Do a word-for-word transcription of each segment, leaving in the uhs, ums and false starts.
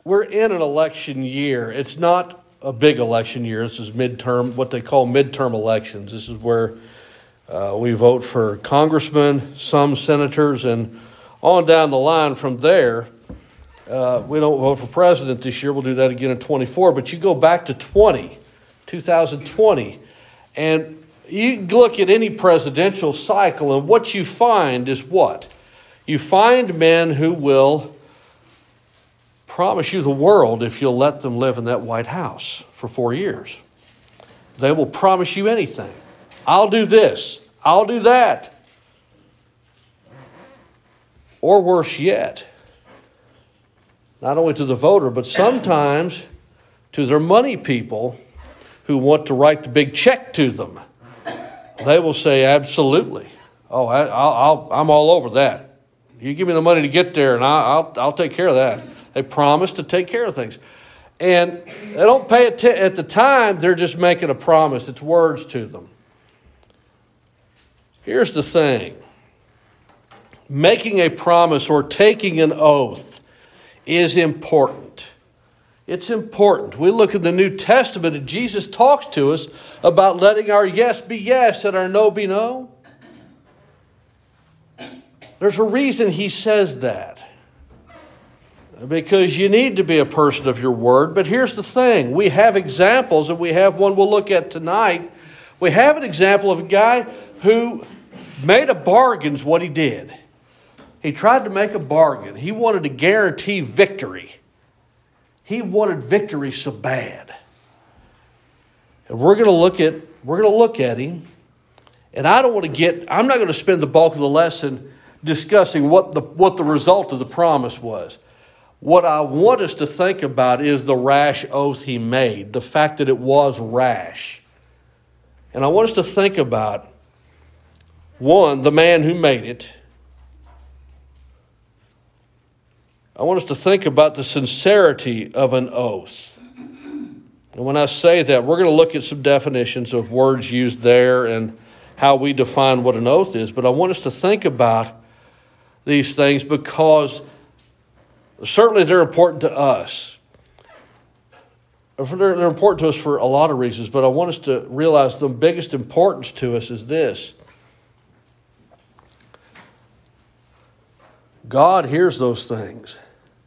we're in an election year. It's not a big election year. This is midterm, what they call midterm elections. This is where uh, we vote for congressmen, some senators, and on down the line from there. Uh, we don't vote for president this year. We'll do that again in twenty-four. But you go back to twenty, two thousand twenty, and you look at any presidential cycle, and what you find is what? You find men who will promise you the world if you'll let them live in that White House for four years. They will promise you anything. I'll do this. I'll do that. Or worse yet, not only to the voter, but sometimes to their money people who want to write the big check to them. They will say, absolutely. Oh, I, I'll, I'll, I'm all over that. You give me the money to get there, and I'll, I'll, I'll take care of that. They promise to take care of things. And they don't pay it t- at the time. They're just making a promise. It's words to them. Here's the thing. Making a promise or taking an oath is important. It's important. We look at the New Testament and Jesus talks to us about letting our yes be yes and our no be no. There's a reason he says that. Because you need to be a person of your word. But here's the thing. We have examples, and we have one we'll look at tonight. We have an example of a guy who made a bargain's what he did. He tried to make a bargain. He wanted to guarantee victory. He wanted victory so bad. And we're going to look at we're going to look at him. And I don't want to get I'm not going to spend the bulk of the lesson discussing what the what the result of the promise was. What I want us to think about is the rash oath he made, the fact that it was rash. And I want us to think about, one, the man who made it. I want us to think about the sincerity of an oath. And when I say that, we're going to look at some definitions of words used there and how we define what an oath is. But I want us to think about these things because certainly they're important to us. They're important to us for a lot of reasons, but I want us to realize the biggest importance to us is this. God hears those things.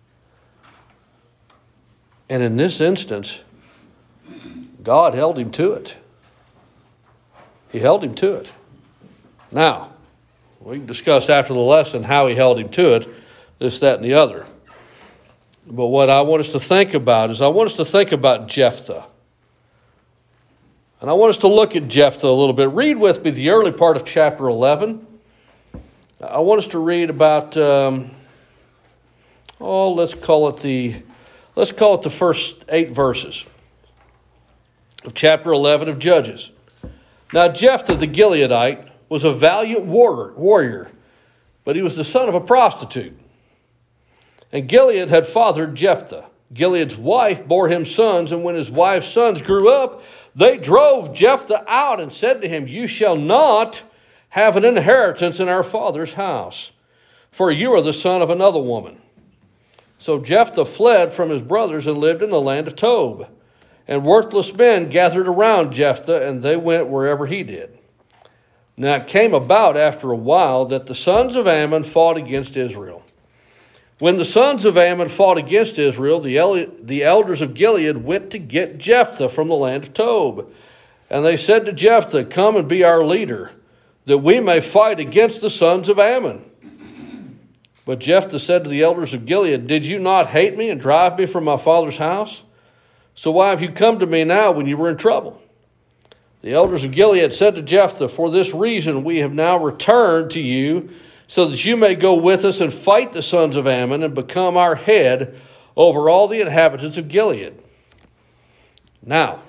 And in this instance, God held him to it. He held him to it. Now, we can discuss after the lesson how he held him to it, this, that, and the other. But what I want us to think about is I want us to think about Jephthah. And I want us to look at Jephthah a little bit. Read with me the early part of chapter eleven. I want us to read about, um, oh, let's call it the, let's call it the first eight verses of chapter eleven of Judges. Now Jephthah the Gileadite was a valiant warrior, but he was the son of a prostitute. And Gilead had fathered Jephthah. Gilead's wife bore him sons, and when his wife's sons grew up, they drove Jephthah out and said to him, "You shall not have an inheritance in our father's house, for you are the son of another woman." So Jephthah fled from his brothers and lived in the land of Tob. And worthless men gathered around Jephthah, and they went wherever he did. Now it came about after a while that the sons of Ammon fought against Israel. When the sons of Ammon fought against Israel, the, el- the elders of Gilead went to get Jephthah from the land of Tob. And they said to Jephthah, "Come and be our leader, that we may fight against the sons of Ammon." But Jephthah said to the elders of Gilead, "Did you not hate me and drive me from my father's house? So why have you come to me now when you were in trouble?" The elders of Gilead said to Jephthah, "For this reason we have now returned to you, so that you may go with us and fight the sons of Ammon and become our head over all the inhabitants of Gilead." Now,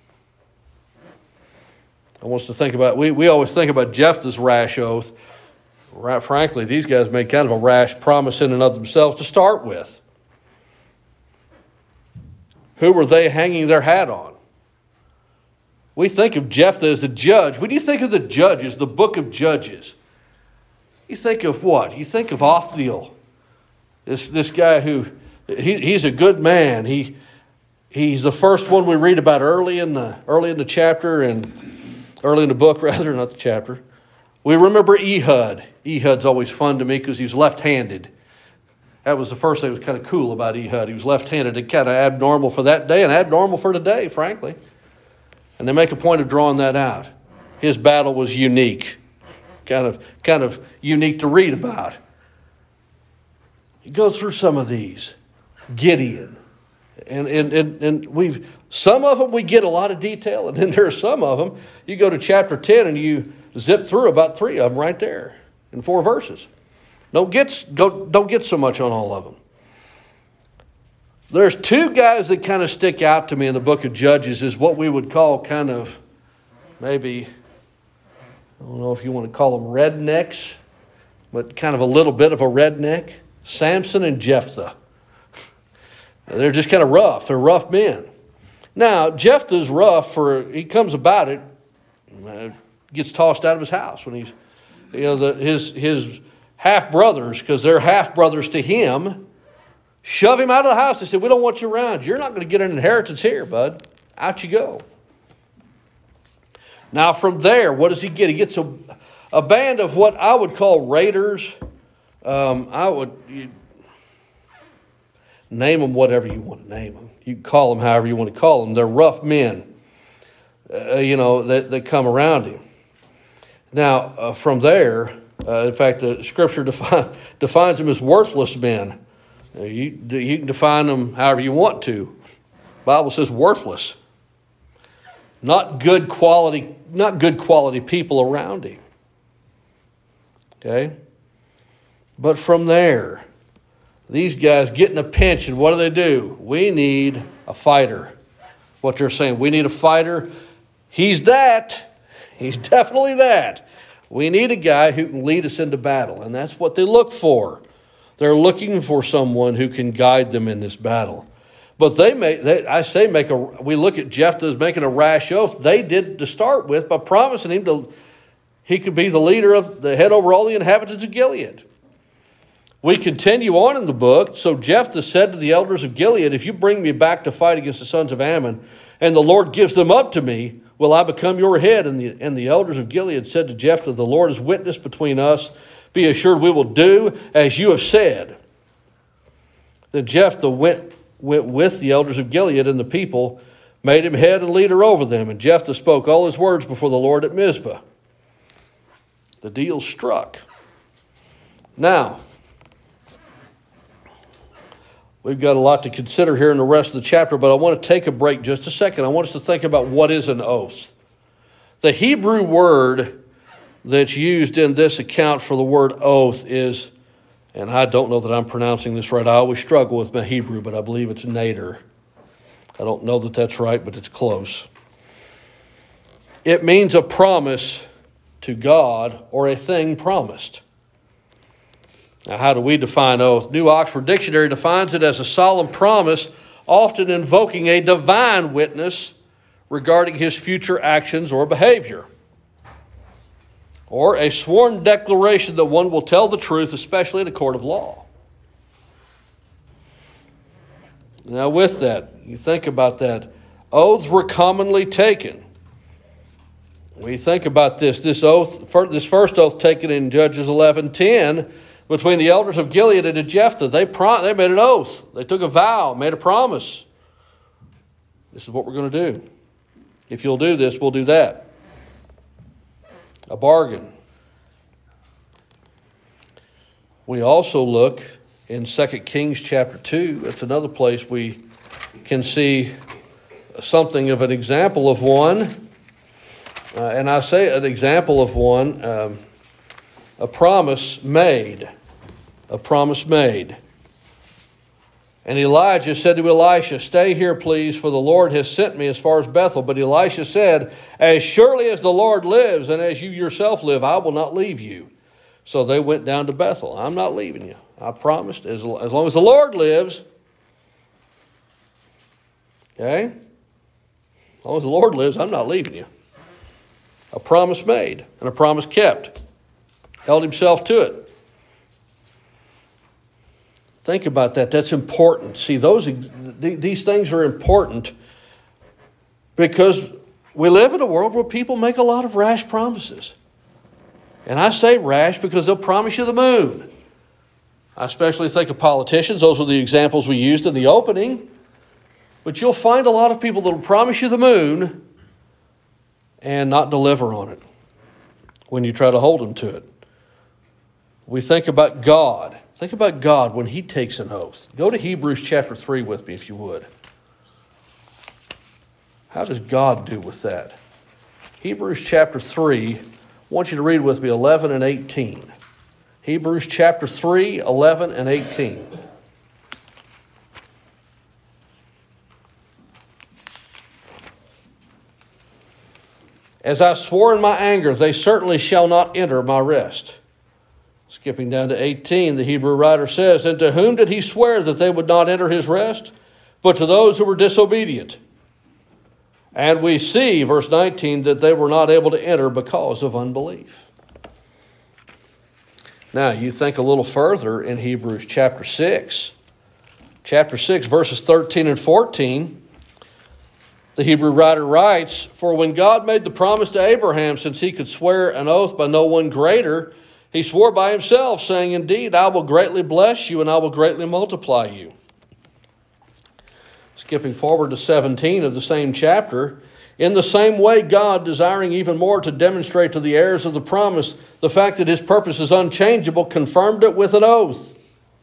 I want us to think about, we, we always think about Jephthah's rash oath. Right, frankly, these guys made kind of a rash promise in and of themselves to start with. Who were they hanging their hat on? We think of Jephthah as a judge. When you think of the judges, the book of Judges, you think of what? You think of Othniel, this, this guy who, he, he's a good man. He he's the first one we read about early in the early in the chapter and early in the book, rather, not the chapter. We remember Ehud. Ehud's always fun to me because he was left-handed. That was the first thing that was kind of cool about Ehud. He was left-handed. It kind of abnormal for that day and abnormal for today, frankly. And they make a point of drawing that out. His battle was unique, kind of, kind of unique to read about. You go through some of these. Gideon. And, and, and, and we've some of them we get a lot of detail, and then there are some of them, you go to chapter ten and you zip through about three of them right there in four verses. Don't get, go, don't get so much on all of them. There's two guys that kind of stick out to me in the book of Judges is what we would call kind of maybe, I don't know if you want to call them rednecks, but kind of a little bit of a redneck. Samson and Jephthah. They're just kind of rough. They're rough men. Now, Jephthah's rough for, he comes about it, uh, gets tossed out of his house when he's, you know, the, his, his half-brothers, because they're half-brothers to him, shove him out of the house. They said, we don't want you around. You're not going to get an inheritance here, bud. Out you go. Now, from there, what does he get? He gets a, a band of what I would call raiders. Um, I would you, name them whatever you want to name them. You can call them however you want to call them. They're rough men, uh, you know, that, that come around him. Now, uh, from there, uh, in fact, the Scripture defi- defines them as worthless men. Uh, you, you can define them however you want to. The Bible says worthless. Not good quality, not good quality people around him. Okay? But from there, these guys get in a pinch, and what do they do? We need a fighter. What they're saying, we need a fighter. He's that. He's definitely that. We need a guy who can lead us into battle, and that's what they look for. They're looking for someone who can guide them in this battle. But they make, they, I say, make a. We look at Jephthah as making a rash oath. They did to start with by promising him to, he could be the leader of the head over all the inhabitants of Gilead. We continue on in the book. So Jephthah said to the elders of Gilead, if you bring me back to fight against the sons of Ammon, and the Lord gives them up to me, will I become your head? And the, and the elders of Gilead said to Jephthah, the Lord is witness between us. Be assured we will do as you have said. Then Jephthah went, went with the elders of Gilead and the people, made him head and leader over them. And Jephthah spoke all his words before the Lord at Mizpah. The deal struck. Now, we've got a lot to consider here in the rest of the chapter, but I want to take a break just a second. I want us to think about what is an oath. The Hebrew word that's used in this account for the word oath is, and I don't know that I'm pronouncing this right. I always struggle with my Hebrew, but I believe it's nader. I don't know that that's right, but it's close. It means a promise to God or a thing promised. Now, how do we define oath? New Oxford Dictionary defines it as a solemn promise, often invoking a divine witness regarding his future actions or behavior, or a sworn declaration that one will tell the truth, especially in a court of law. Now, with that, you think about that. Oaths were commonly taken. We think about this. This oath, this first oath taken in Judges eleven ten, between the elders of Gilead and Jephthah, they pro- they made an oath. They took a vow, made a promise. This is what we're going to do. If you'll do this, we'll do that. A bargain. We also look in Second Kings chapter two. That's another place we can see something of an example of one. Uh, and I say an example of one, um, a promise made. A promise made. And Elijah said to Elisha, stay here, please, for the Lord has sent me as far as Bethel. But Elisha said, as surely as the Lord lives and as you yourself live, I will not leave you. So they went down to Bethel. I'm not leaving you. I promised, as, as long as the Lord lives. Okay? As long as the Lord lives, I'm not leaving you. A promise made and a promise kept. Held himself to it. Think about that. That's important. See, those these things are important because we live in a world where people make a lot of rash promises. And I say rash because they'll promise you the moon. I especially think of politicians. Those were the examples we used in the opening. But you'll find a lot of people that will promise you the moon and not deliver on it when you try to hold them to it. We think about God. Think about God when he takes an oath. Go to Hebrews chapter three with me if you would. How does God do with that? Hebrews chapter three, I want you to read with me eleven and eighteen. Hebrews chapter three, eleven and eighteen. As I swore in my anger, they certainly shall not enter my rest. Skipping down to eighteen, the Hebrew writer says, and to whom did he swear that they would not enter his rest? But to those who were disobedient. And we see, verse nineteen, that they were not able to enter because of unbelief. Now, you think a little further in Hebrews chapter six. Chapter six, verses thirteen and fourteen. The Hebrew writer writes, for when God made the promise to Abraham, since he could swear an oath by no one greater, he swore by himself, saying, indeed, I will greatly bless you and I will greatly multiply you. Skipping forward to seventeen of the same chapter, in the same way God, desiring even more to demonstrate to the heirs of the promise the fact that his purpose is unchangeable, confirmed it with an oath.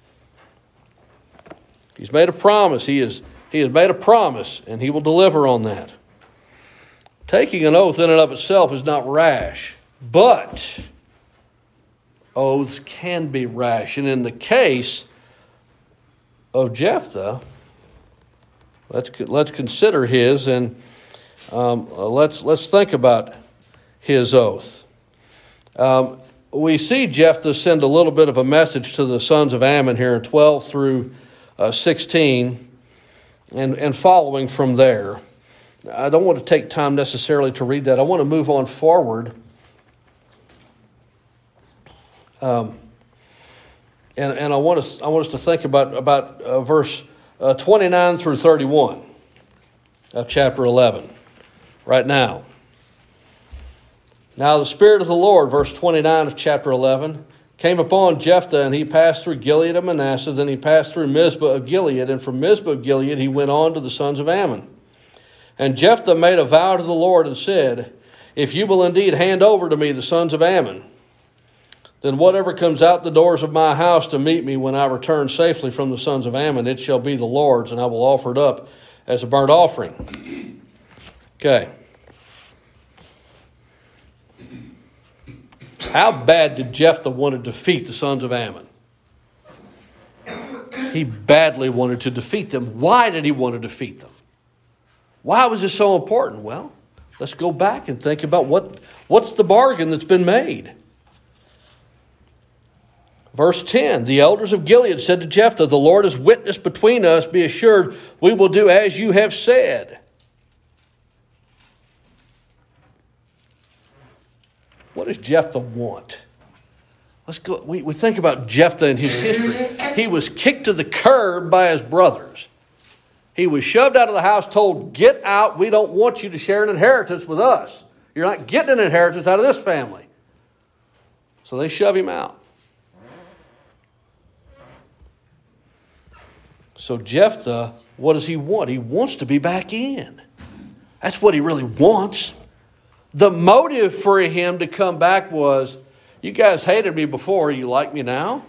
He's made a promise. He is, he has made a promise, and he will deliver on that. Taking an oath in and of itself is not rash, but oaths can be rash. And in the case of Jephthah, let's let's consider his, and um, let's let's think about his oath. Um, we see Jephthah send a little bit of a message to the sons of Ammon here in twelve through sixteen, and and following from there. I don't want to take time necessarily to read that. I want to move on forward. Um, and and I want us I want us to think about about uh, verse uh, twenty-nine through thirty-one of chapter eleven. Right now. Now the Spirit of the Lord, verse twenty-nine of chapter eleven, came upon Jephthah, and he passed through Gilead and Manasseh. Then he passed through Mizpah of Gilead, and from Mizpah of Gilead he went on to the sons of Ammon. And Jephthah made a vow to the Lord and said, if you will indeed hand over to me the sons of Ammon, then whatever comes out the doors of my house to meet me when I return safely from the sons of Ammon, it shall be the Lord's, and I will offer it up as a burnt offering. Okay. How bad did Jephthah want to defeat the sons of Ammon? He badly wanted to defeat them. Why did he want to defeat them? Why was this so important? Well, let's go back and think about what, what's the bargain that's been made. Verse ten, the elders of Gilead said to Jephthah, the Lord is witness between us. Be assured, we will do as you have said. What does Jephthah want? Let's go. We, we think about Jephthah and his history. He was kicked to the curb by his brothers. He was shoved out of the house, told, get out. We don't want you to share an inheritance with us. You're not getting an inheritance out of this family. So they shove him out. So Jephthah, what does he want? He wants to be back in. That's what he really wants. The motive for him to come back was, you guys hated me before, you like me now?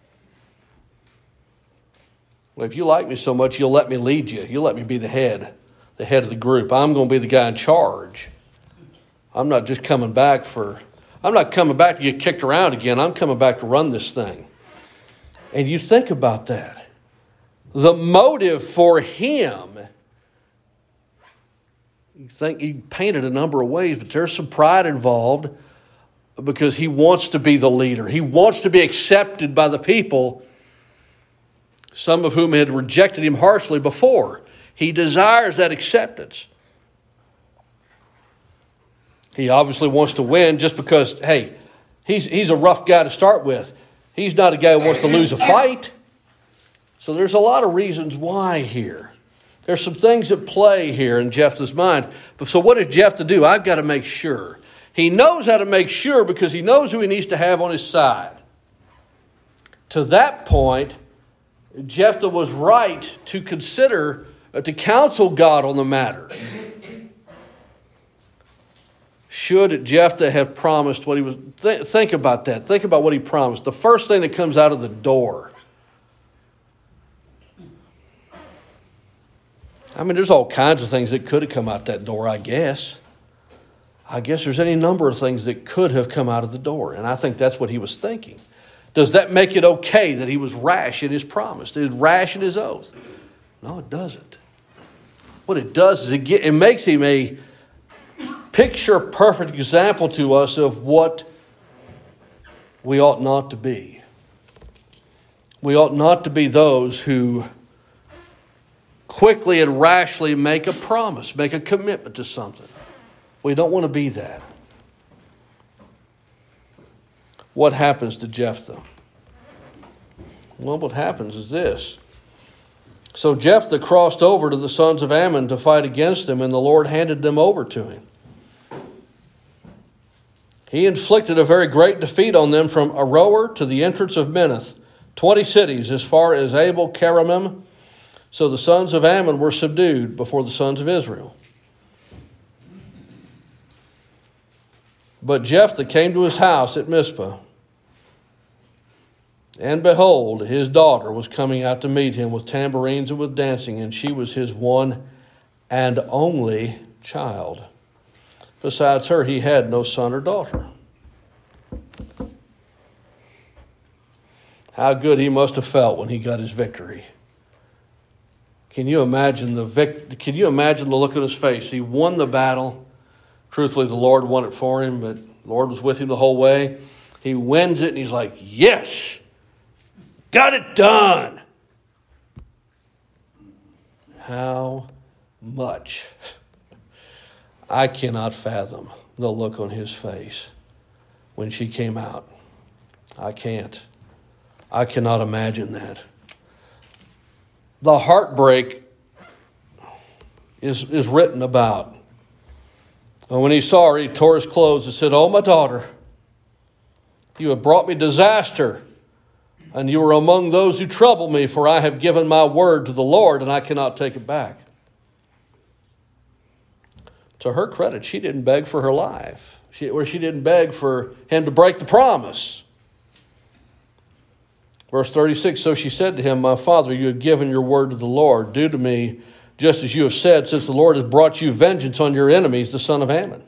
Well, if you like me so much, you'll let me lead you. You'll let me be the head, the head of the group. I'm going to be the guy in charge. I'm not just coming back for, I'm not coming back to get kicked around again. I'm coming back to run this thing. And you think about that. The motive for him, you think he painted a number of ways, but there's some pride involved because he wants to be the leader. He wants to be accepted by the people, some of whom had rejected him harshly before. He desires that acceptance. He obviously wants to win just because, hey, he's, he's a rough guy to start with. He's not a guy who wants to lose a fight. So there's a lot of reasons why here. There's some things at play here in Jephthah's mind. But so what does Jephthah do? I've got to make sure. He knows how to make sure because he knows who he needs to have on his side. To that point, Jephthah was right to consider, uh, to counsel God on the matter. Should Jephthah have promised what he was... Th- think about that. Think about what he promised. The first thing that comes out of the door. I mean, there's all kinds of things that could have come out that door, I guess. I guess there's any number of things that could have come out of the door. And I think that's what he was thinking. Does that make it okay that he was rash in his promise? He was rash in his oath? No, it doesn't. What it does is it, get, it makes him a picture-perfect example to us of what we ought not to be. We ought not to be those who quickly and rashly make a promise, make a commitment to something. We don't want to be that. What happens to Jephthah? Well, what happens is this. So Jephthah crossed over to the sons of Ammon to fight against them, and the Lord handed them over to him. He inflicted a very great defeat on them from Aroer to the entrance of Minnith, twenty cities as far as Abel Keramim. So the sons of Ammon were subdued before the sons of Israel. But Jephthah came to his house at Mizpah, and behold, his daughter was coming out to meet him with tambourines and with dancing, and she was his one and only child. Besides her, he had no son or daughter. How good he must have felt when he got his victory. Can you imagine the vic- Can you imagine the look on his face? He won the battle. Truthfully, the Lord won it for him, but the Lord was with him the whole way. He wins it, and he's like, yes, got it done. How much? I cannot fathom the look on his face when she came out. I can't. I cannot imagine that. The heartbreak is, is written about. And when he saw her, he tore his clothes and said, "Oh, my daughter, you have brought me disaster, and you are among those who trouble me, for I have given my word to the Lord, and I cannot take it back." To her credit, she didn't beg for her life, she, or she didn't beg for him to break the promise. Verse thirty-six, so she said to him, "My father, you have given your word to the Lord. Do to me just as you have said, since the Lord has brought you vengeance on your enemies, the son of Ammon."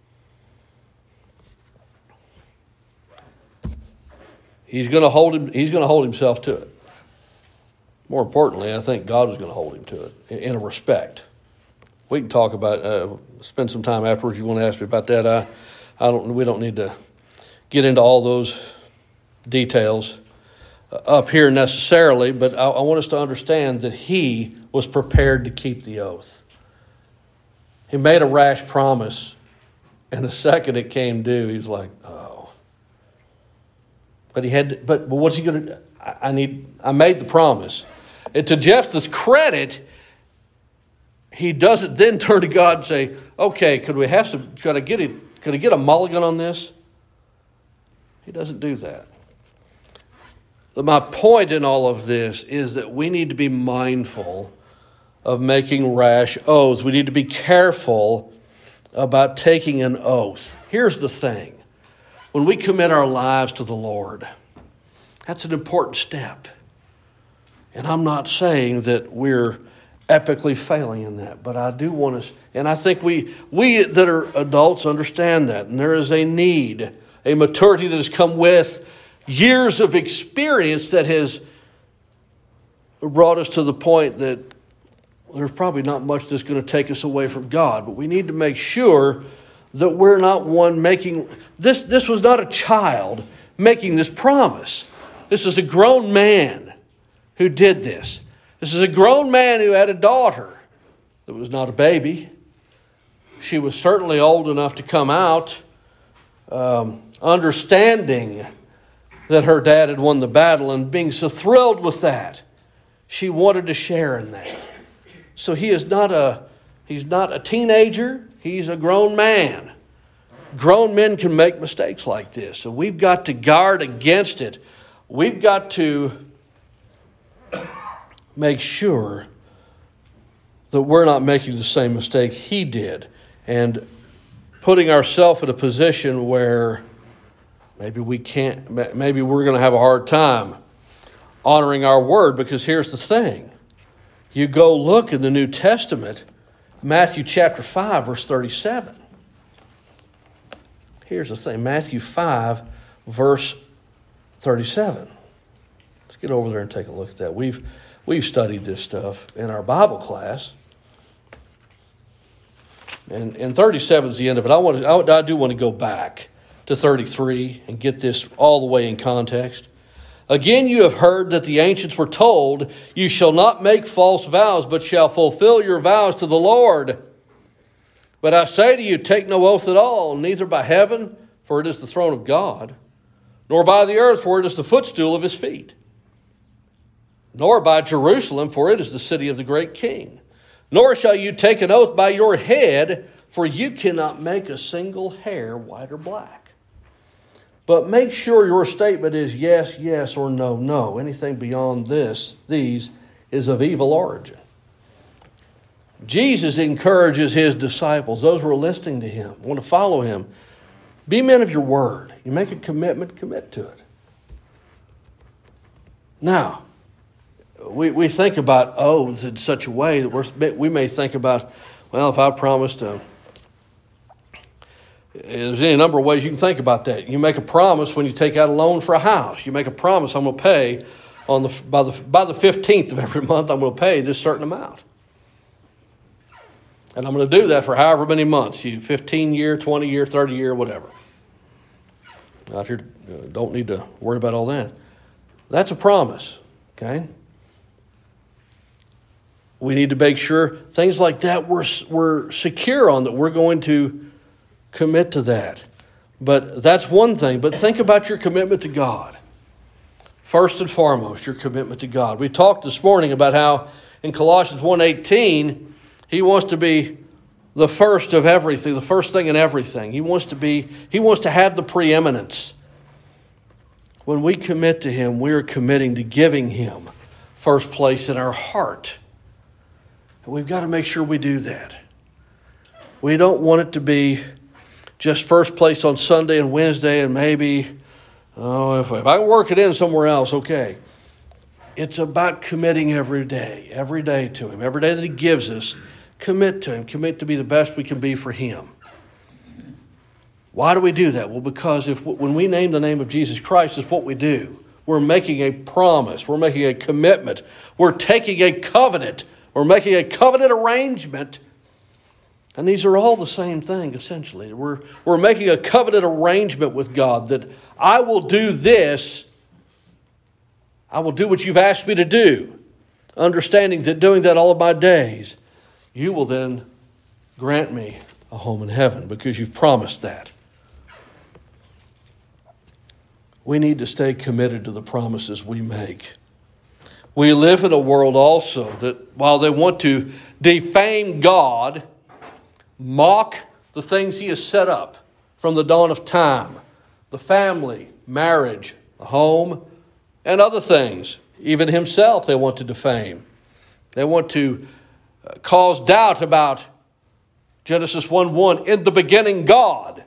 He's going to hold him. He's going to hold himself to it. More importantly, I think God is going to hold him to it in a respect. We can talk about, uh, spend some time afterwards. You want to ask me about that? I, I don't. We don't need to get into all those details up here necessarily, but I, I want us to understand that he was prepared to keep the oath. He made a rash promise, and the second it came due, he's like, "Oh." But he had. To, but but what's he going to do? I, I need. I made the promise. And to Jephthah's credit, he doesn't then turn to God and say, "Okay, could we have some? Could I get it? Could I get a mulligan on this?" He doesn't do that. My point in all of this is that we need to be mindful of making rash oaths. We need to be careful about taking an oath. Here's the thing. When we commit our lives to the Lord, that's an important step. And I'm not saying that we're epically failing in that, but I do want to, and I think we, we that are adults understand that. And there is a need, a maturity that has come with years of experience that has brought us to the point that there's probably not much that's going to take us away from God. But we need to make sure that we're not one making... This, this was not a child making this promise. This is a grown man who did this. This is a grown man who had a daughter that was not a baby. She was certainly old enough to come out, um, understanding that her dad had won the battle and being so thrilled with that. She wanted to share in that. So he is not a he's not a teenager. He's a grown man. Grown men can make mistakes like this. So we've got to guard against it. We've got to make sure that we're not making the same mistake he did and putting ourselves in a position where maybe we can't, maybe we're going to have a hard time honoring our word. Because here's the thing. You go look in the New Testament, Matthew chapter five, verse thirty-seven. Here's the thing, Matthew five, verse thirty-seven. Let's get over there and take a look at that. We've we've studied this stuff in our Bible class. And, and thirty-seven is the end of it. I want to, I, I do want to go back to thirty-three and get this all the way in context. Again, you have heard that the ancients were told, you shall not make false vows, but shall fulfill your vows to the Lord. But I say to you, take no oath at all, neither by heaven, for it is the throne of God, nor by the earth, for it is the footstool of his feet, nor by Jerusalem, for it is the city of the great king. Nor shall you take an oath by your head, for you cannot make a single hair white or black. But make sure your statement is yes, yes, or no, no. Anything beyond this, these, is of evil origin. Jesus encourages his disciples, those who are listening to him, want to follow him, be men of your word. You make a commitment, commit to it. Now, we, we think about oaths in such a way that we're, we may think about, well, if I promised to... There's any number of ways you can think about that. You make a promise when you take out a loan for a house. You make a promise, I'm going to pay on the by the by the fifteenth of every month, I'm going to pay this certain amount. And I'm going to do that for however many months, you fifteen year, twenty year, thirty year, whatever. Out here, don't need to worry about all that. That's a promise, okay? We need to make sure things like that we're, we're secure on, that we're going to commit to that. But that's one thing. But think about your commitment to God. First and foremost, your commitment to God. We talked this morning about how in Colossians one eighteen, he wants to be the first of everything, the first thing in everything. He wants to be, he wants to have the preeminence. When we commit to him, we're committing to giving him first place in our heart. And we've got to make sure we do that. We don't want it to be just first place on Sunday and Wednesday and maybe, oh, if, if I can work it in somewhere else, okay. It's about committing every day, every day to him. Every day that he gives us, commit to him. Commit to be the best we can be for him. Why do we do that? Well, because if when we name the name of Jesus Christ, it's what we do. We're making a promise. We're making a commitment. We're taking a covenant. We're making a covenant arrangement. And these are all the same thing, essentially. We're, we're making a covenant arrangement with God that I will do this. I will do what you've asked me to do. Understanding that doing that all of my days, you will then grant me a home in heaven because you've promised that. We need to stay committed to the promises we make. We live in a world also that while they want to defame God, mock the things he has set up from the dawn of time, the family, marriage, the home, and other things. Even himself they want to defame. They want to cause doubt about Genesis one one, in the beginning God.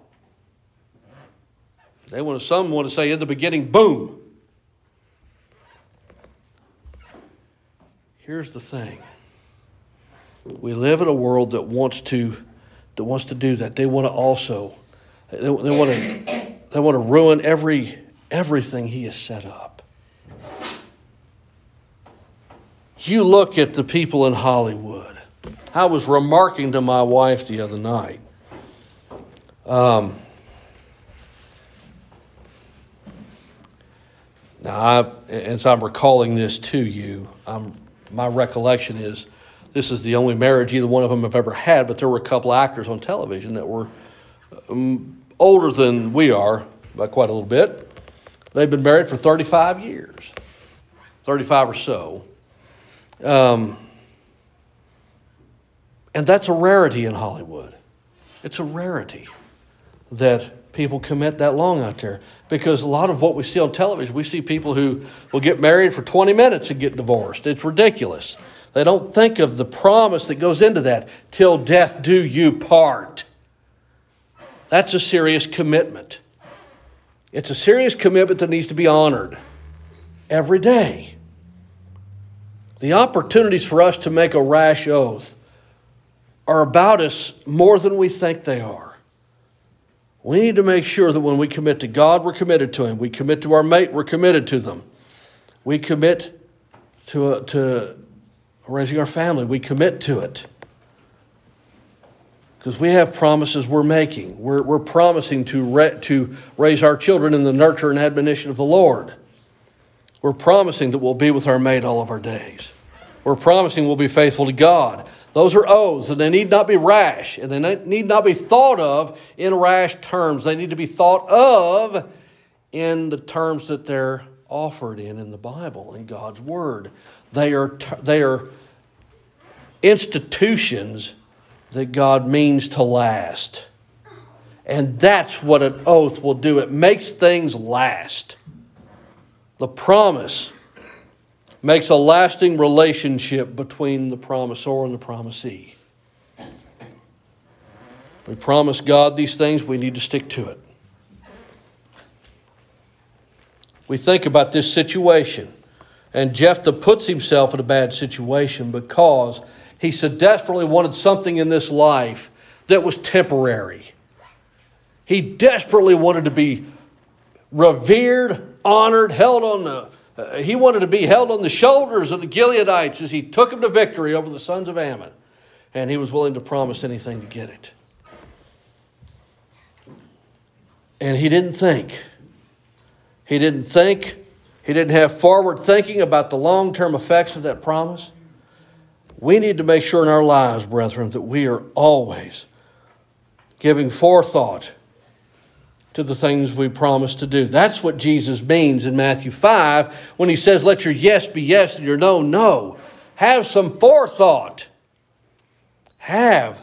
They want to, some want to say in the beginning, boom. Here's the thing. We live in a world that wants to that wants to do that. They want to also they, they want to they want to ruin every everything he has set up. You look at the people in Hollywood. I was remarking to my wife the other night. Um, now, I, as I'm recalling this to you, I'm, my recollection is this is the only marriage either one of them have ever had, but there were a couple actors on television that were um, older than we are, by quite a little bit. They've been married for thirty-five years, thirty-five or so. Um, and that's a rarity in Hollywood. It's a rarity that people commit that long out there. Because a lot of what we see on television, we see people who will get married for twenty minutes and get divorced. It's ridiculous. They don't think of the promise that goes into that. Till death do you part. That's a serious commitment. It's a serious commitment that needs to be honored every day. The opportunities for us to make a rash oath are about us more than we think they are. We need to make sure that when we commit to God, we're committed to Him. We commit to our mate, we're committed to them. We commit to, uh, to raising our family, we commit to it. Because we have promises we're making. We're, we're promising to, re- to raise our children in the nurture and admonition of the Lord. We're promising that we'll be with our mate all of our days. We're promising we'll be faithful to God. Those are oaths, and they need not be rash, and they need not be thought of in rash terms. They need to be thought of in the terms that they're offered in in the Bible, in God's Word. They are, they are institutions that God means to last. And that's what an oath will do. It makes things last. The promise makes a lasting relationship between the promisor and the promisee. We promise God these things, we need to stick to it. We think about this situation, and Jephthah puts himself in a bad situation because he so desperately wanted something in this life that was temporary. He desperately wanted to be revered, honored, held on the Uh, he wanted to be held on the shoulders of the Gileadites as he took them to victory over the sons of Ammon. And he was willing to promise anything to get it. And he didn't think. He didn't think. He didn't have forward thinking about the long-term effects of that promise. We need to make sure in our lives, brethren, that we are always giving forethought to the things we promise to do. That's what Jesus means in Matthew five when he says, let your yes be yes and your no, no. Have some forethought. Have.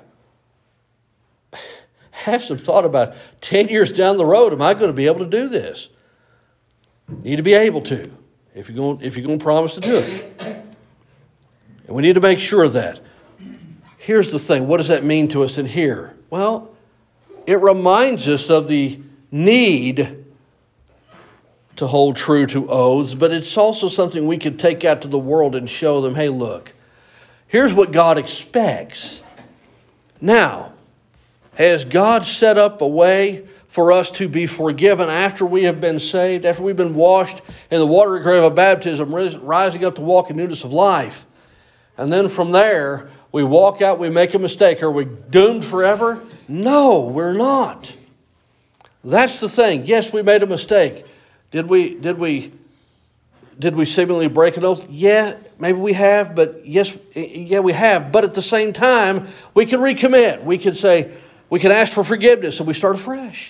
Have some thought about ten years down the road, am I going to be able to do this? You need to be able to if you're going, if you're going to promise to do it. And we need to make sure of that. Here's the thing. What does that mean to us in here? Well, it reminds us of the need to hold true to oaths, but it's also something we could take out to the world and show them, hey, look, here's what God expects. Now, has God set up a way for us to be forgiven after we have been saved, after we've been washed in the watery grave of baptism, rising up to walk in newness of life? And then from there, we walk out, we make a mistake. Are we doomed forever? No, we're not. That's the thing. Yes, we made a mistake. Did we did we did we seemingly break an oath? Yeah, maybe we have, but yes, yeah, we have. But at the same time, we can recommit. We can say, we can ask for forgiveness and we start afresh.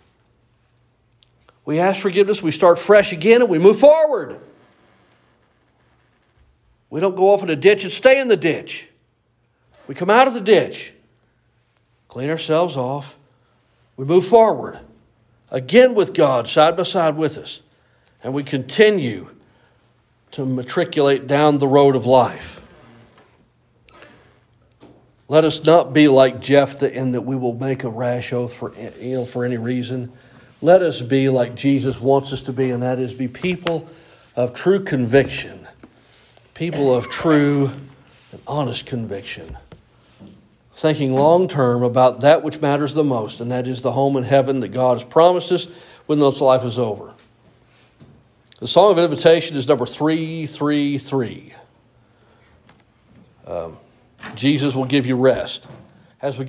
We ask forgiveness, we start fresh again, and we move forward. We don't go off in a ditch and stay in the ditch. We come out of the ditch, clean ourselves off, we move forward. Again with God, side by side with us. And we continue to matriculate down the road of life. Let us not be like Jephthah in that we will make a rash oath for, you know, for any reason. Let us be like Jesus wants us to be, and that is be people of true conviction. People of true and honest conviction. Thinking long-term about that which matters the most, and that is the home in heaven that God has promised us when this life is over. The song of invitation is number three three three. Um, Jesus will give you rest. As we